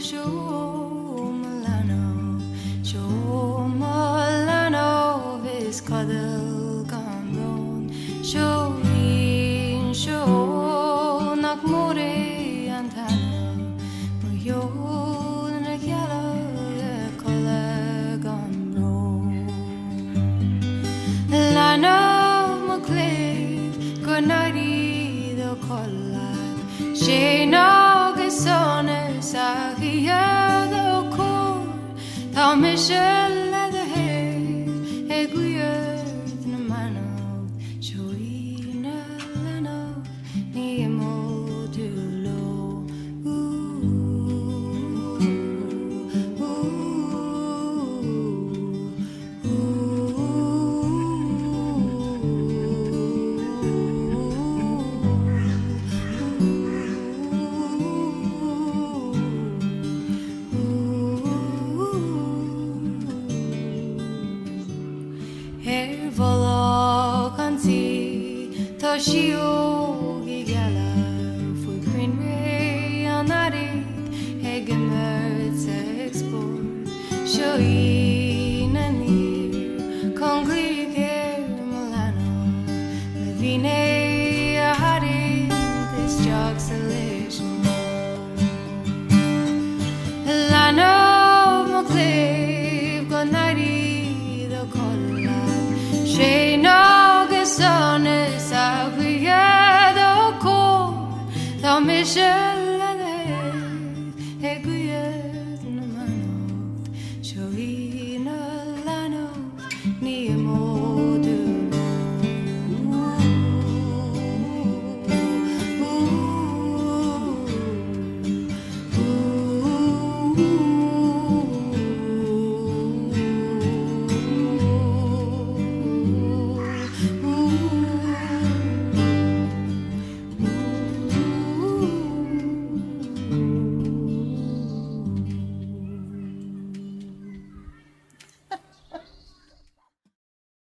show Milano, vis kadel gambron, show in show nak more antana, yo na yala kala gambron, Lano macleod gonari the collab, she no gesone sahiya the core, thou Michelle. Toshio gigala fui queen anari hegemert export shoi